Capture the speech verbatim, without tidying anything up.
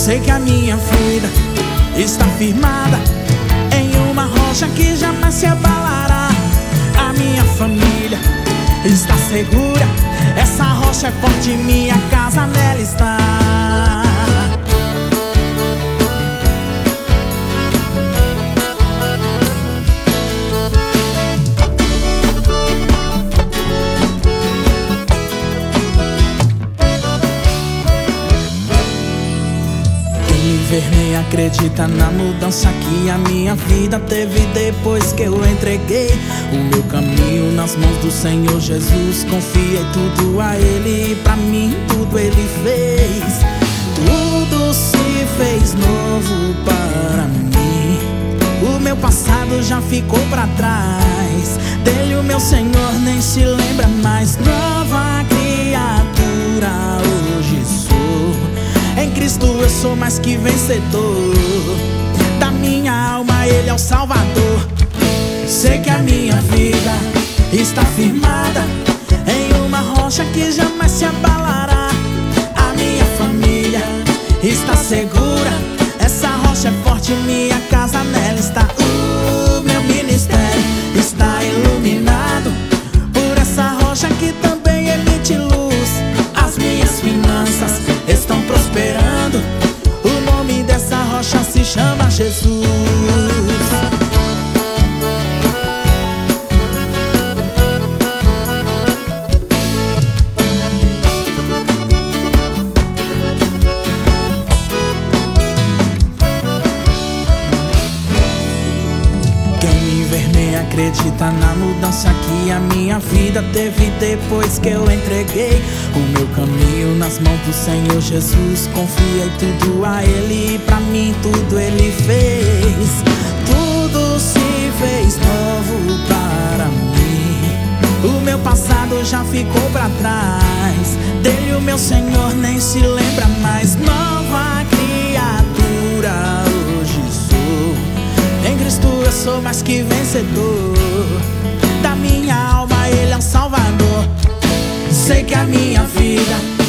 Sei que a minha vida está firmada em uma rocha que jamais se abalará. A minha família está segura, essa rocha é forte, minha casa nela está. Nem acredita na mudança que a minha vida teve depois que eu entreguei o meu caminho nas mãos do Senhor Jesus. Confiei tudo a Ele e pra mim tudo Ele fez. Tudo se fez novo para mim. O meu passado já ficou pra trás. Dele o meu Senhor nem se lembra mais. Nova criatura hoje sou. Em Cristo eu sou mais que vencedor. Da minha alma Ele é o Salvador. Sei que a minha vida está firmada em uma rocha que jamais se abalará. A minha família está segura, essa rocha é forte, minha casa nela está. O meu ministério está iluminado por essa rocha que também emite luz. As minhas finanças estão prosperando, o nome dessa rocha se chama Jesus. Quem me vê nem acredita na mudança que a minha vida teve depois que eu entreguei o meu caminho nas mãos do Senhor Jesus. Confiei tudo a Ele e pra mim tudo Ele fez. Tudo se fez novo para mim. O meu passado já ficou pra trás. Dele o meu Senhor nem se lembra mais. Nova criatura hoje sou. Em Cristo eu sou mais que vencedor. Da minha alma Ele é o Salvador. Sei que a minha vida